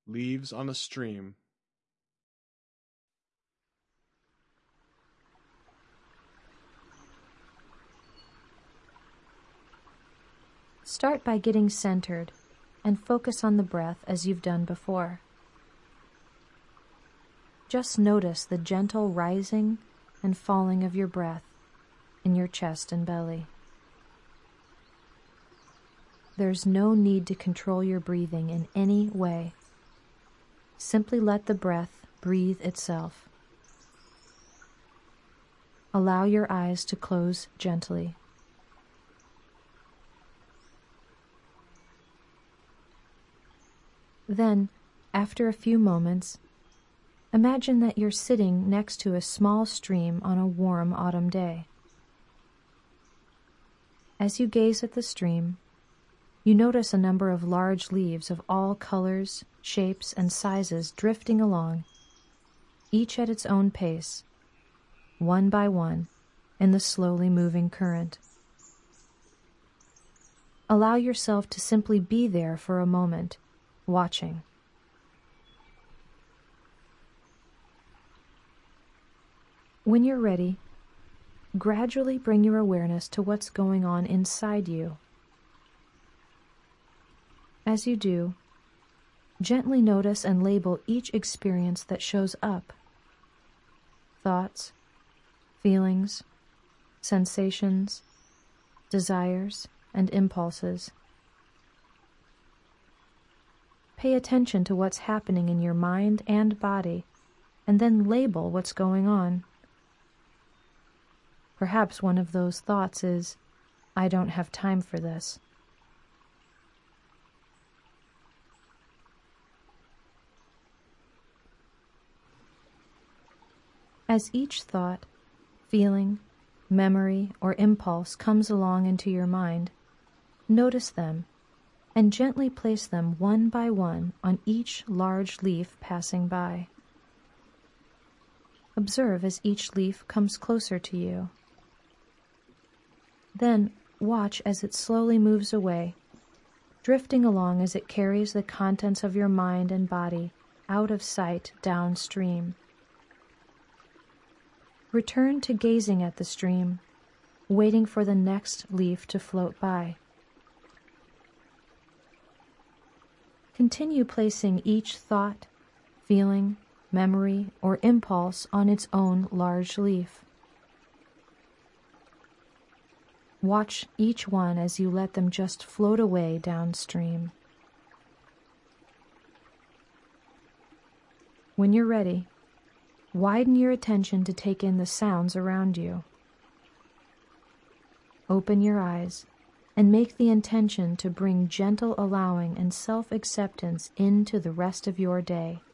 Leaves on a stream. Start by getting centered and focus on the breath as you've done before. Just notice the gentle rising and falling of your breath in your chest and belly. There's no need to control your breathing in any way. Simply let the breath breathe itself. Allow your eyes to close gently. Then, after a few moments, imagine that you're sitting next to a small stream on a warm autumn day. As you gaze at the stream, you notice a number of large leaves of all colors, shapes, and sizes drifting along, each at its own pace, one by one, in the slowly moving current. Allow yourself to simply be there for a moment, watching. When you're ready, gradually bring your awareness to what's going on inside you. As you do, gently notice and label each experience that shows up. Thoughts, feelings, sensations, desires, and impulses. Pay attention to what's happening in your mind and body, and then label what's going on. Perhaps one of those thoughts is, "I don't have time for this." As each thought, feeling, memory, or impulse comes along into your mind, notice them and gently place them one by one on each large leaf passing by. Observe as each leaf comes closer to you. Then watch as it slowly moves away, drifting along as it carries the contents of your mind and body out of sight downstream. Return to gazing at the stream, waiting for the next leaf to float by. Continue placing each thought, feeling, memory, or impulse on its own large leaf. Watch each one as you let them just float away downstream. When you're ready, widen your attention to take in the sounds around you. Open your eyes and make the intention to bring gentle allowing and self-acceptance into the rest of your day.